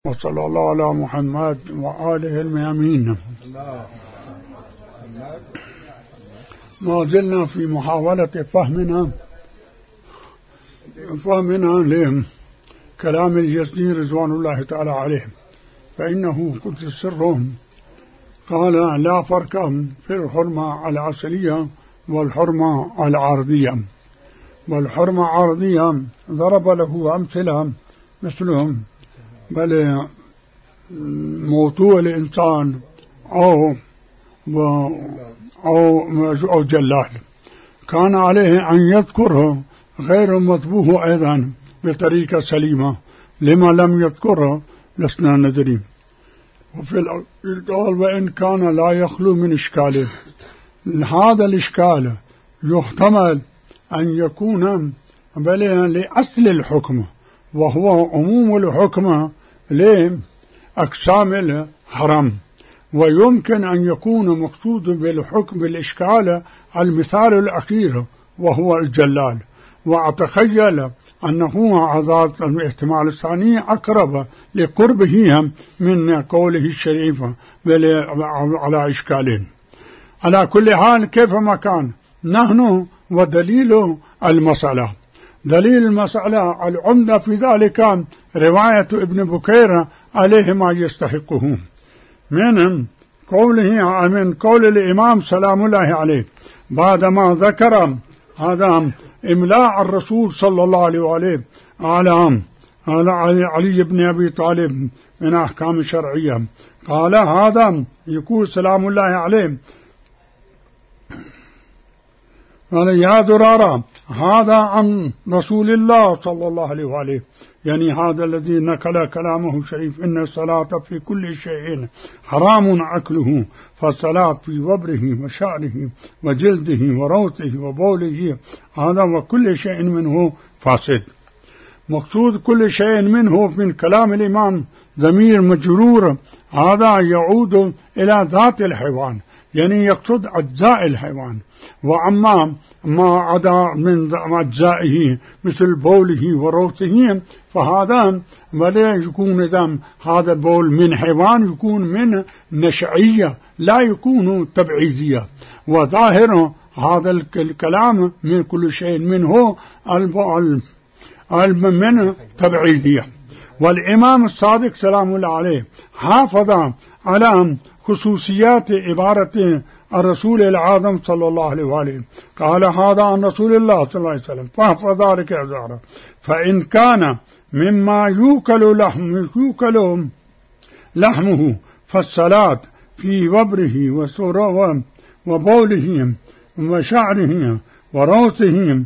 وصلى الله على محمد وآله الميامين. ما زلنا في محاولة فهمنا لكلام اليزدي رضوان الله تعالى عليه، فإنه قلت سرهم قال لا فرق في الحرمة الأصلية والحرمة العارضية. والحرمة العارضية ضرب له أمثلة مثلهم بل موضوع الإنسان أو جلال كان عليه أن يذكره غير مذبوح أيضا بطريقة سليمة، لما لم يذكره لسنا ندري. وفي القول وإن كان لا يخلو من إشكاله، هذا الإشكال يحتمل أن يكون بل لأصل الحكم، وهو عموم الحكم لأقسام الحرام، ويمكن أن يكون مقصود بالحكم بالإشكال المثال الأخير وهو الجلال، وأتخيل أنه هذا الاحتمال الثاني أقرب لقربه من قوله الشريف على إشكالين. على كل حال كيفما كان نحن ودليل المسألة، دليل المسألة العمدة في ذلك رواية ابن بكير عليه ما يستحقه من قوله، من قول الإمام سلام الله عليه بعدما ذكر هذا إملاء الرسول صلى الله عليه وآله على علي بن أبي طالب من أحكام شرعية، قال هذا يقول سلام الله عليه قال يا درارة هذا عن رسول الله صلى الله عليه وآله، يعني هذا الذي نقل كلامه الشريف إن الصلاة في كل شيء حرام أكله، فالصلاة في وبره وشعره وجلده وروثه وبوله هذا وكل شيء منه فاسد. مقصود كل شيء منه من كلام الإمام ضمير مجرور، هذا يعود إلى ذات الحيوان، يعني يقصد أجزاء الحيوان، وأما ما عدا من أجزائه مثل بوله وروثه فهذا ولا يكون إذن هذا بول من حيوان، يكون من نشعية لا يكون تبعيدية، وظاهر هذا الكلام من كل شيء منه من تبعيدية. والإمام الصادق سلام الله عليه حافظ على خصوصيات عبارة الرسول العظيم صلى الله عليه وآله، قال هذا عن رسول الله صلى الله عليه وسلم فاحفظ ذلك أزاره، فإن كان مما يوكل لحمه فالصلاة في وبره وبوله وشعره وروثه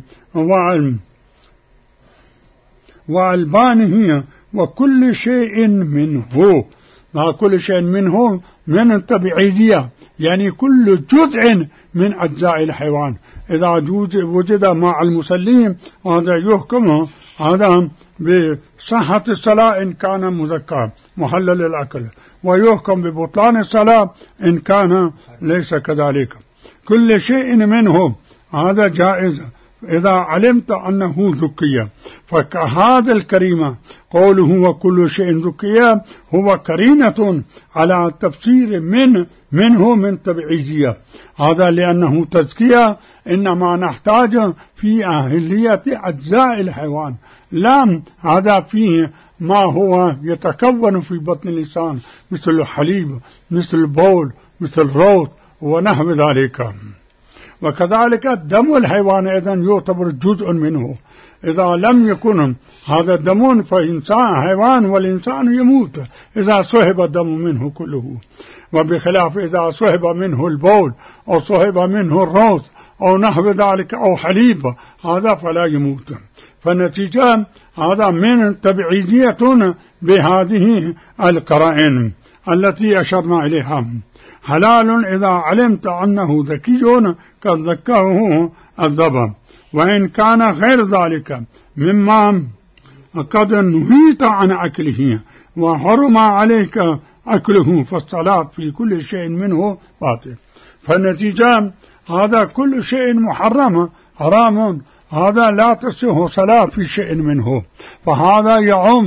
وألبانه وكل شيء منه، كل شيء منه من التبعيدية، يعني كل جزء من أجزاء الحيوان إذا وجد مع المسلم هذا يحكم هذا بصحة الصلاة إن كان مذكر محلل الأكل، ويحكم ببطلان الصلاة إن كان ليس كذلك. كل شيء منه هذا جائز إذا علمت أنه ذكية، فهذا الكريمة قوله وكل شيء ذكية هو كرينة على التفسير منه من تبعيزية، هذا لأنه تزكية إنما نحتاج في أهلية أجزاء الحيوان، لا هذا فيه ما هو يتكون في بطن الإنسان مثل الحليب مثل البول مثل الروث ونحو ذلك. وكذلك دم الحيوان أيضا يعتبر جزء منه، إذا لم يكن هذا دم فإنسان حيوان والإنسان يموت إذا صهب الدم منه كله، وبخلاف إذا صهب منه البول أو صهب منه الروث أو نحو ذلك أو حليب هذا فلا يموت. فالنتيجة هذا من تبعيدية بهذه القرائن التي أشرنا إليها. حلال إذا علمت أنه ذكي قد ذكره الذبح، وإن كان غير ذلك مما قد نهيت عن أكله وحرم عليك أكله فالصلاة في كل شيء منه باطل. فالنتيجة هذا كل شيء محرم حرام، هذا لا تصح صلاة في شيء منه، فهذا يعم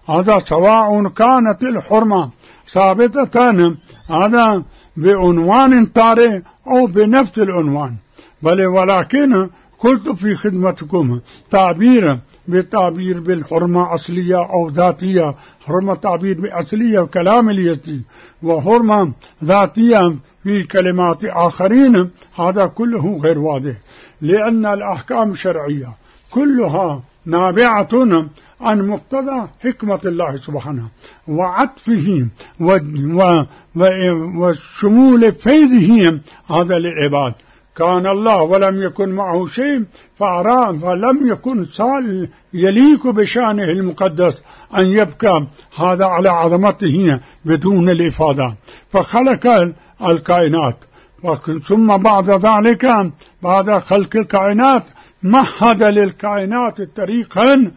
هذا سواء كانت الحرمة ثابتة هذا بعنوان طارئ أو بنفس العنوان، بل ولكن قلت في خدمتكم بتعبير بالحرمة أصلية أو ذاتية، حرمة تعبير بأصلية وكلام اليتي، وحرمة ذاتية في كلمات آخرين، هذا كله غير واضح، لأن الأحكام الشرعية كلها نابعة عن مقتضى حكمة الله سبحانه وعطفه وشمول فيضه هذا للعباد. كان الله ولم يكن معه شيء فلم يكن يليق بشأنه المقدس أن يبقى هذا على عظمته بدون الإفادة، فخلق الكائنات، ثم بعد ذلك بعد خلق الكائنات مهد للكائنات طريقا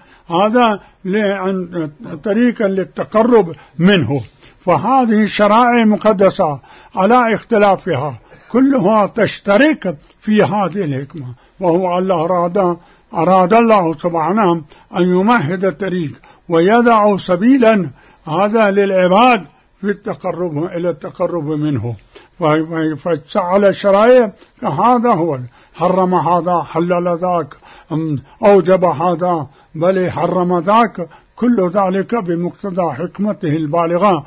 للتقرب منه. فهذه الشرائع المقدسة على اختلافها كلها تشترك في هذه الحكمة، وهو الله أراد الله سبحانه أن يمهد الطريق ويدع سبيلا هذا للعباد في التقرب إلى التقرب منه. فجعل الشرائع هذا هو حرم هذا حلل ذاك أوجب هذا بل حرم ذاك، كل ذلك بمقتضى حكمته البالغة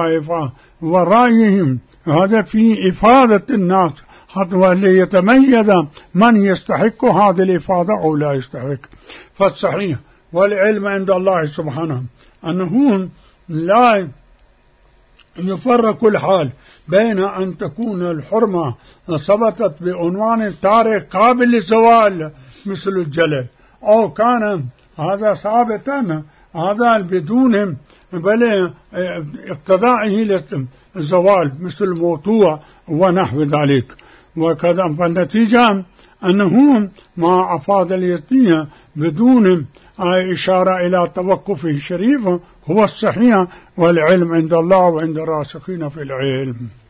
ورأيهم هذا في إفادة الناس حتى ليتميز من يستحق هذه الإفادة أو لا يستحق. فالصحيح والعلم عند الله سبحانه أنه لا يفرق الحال بين أن تكون الحرمة ثبتت بعنوان طارئ قابل للزوال مثل الجلل، أو كان هذا ثابتا هذا بدون بل اقتضائه للزوال مثل الموضوع ونحو ذلك. وكذا فالنتيجة أنه ما أفاد اليقين بدون إشارة إلى توقفه الشريف هو الصحيح، والعلم عند الله وعند الراسخين في العلم.